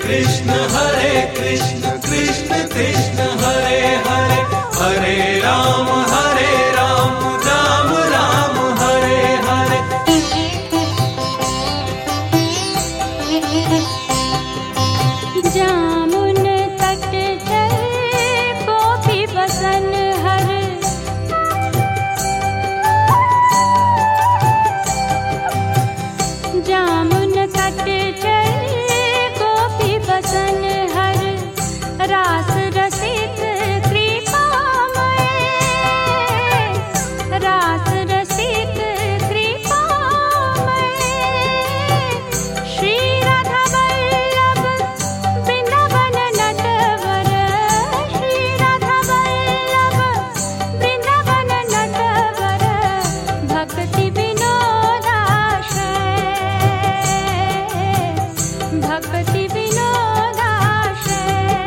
कृष्ण कृष्ण कृष्ण हरे हरे, हरे राम राम राम हरे हरे। जामुन तट चल गोपी बसन हर, जामुन तट चल गोपी बसन हर, रास रसिक कृपामय, रास रसिक कृपामय। श्री राधा वल्लभ वृंदावन नटवर, श्री राधा वल्लभ वृंदावन नटवर, भक्ति विनोदाशय, भक्ति विनोदाशय।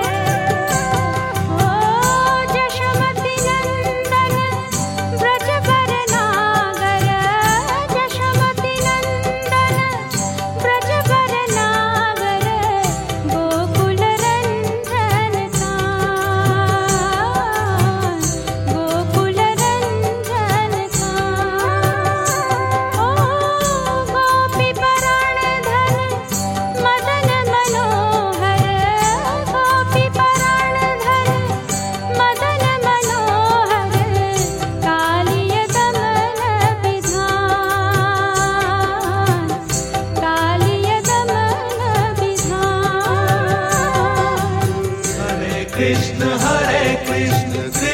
ओ जशमति नंदन ब्रजवर नागर, जशमति नंदन ब्रजवर नागर, गोकुल रंजन कान, गोकुल रंजन कान। ओ गोपी पराण धन मदन मनोहर, गोपी पराण धन मदन मनोहर, कालिय दमन विधान, कालिय दमन विधान। हरे कृष्ण कृष्ण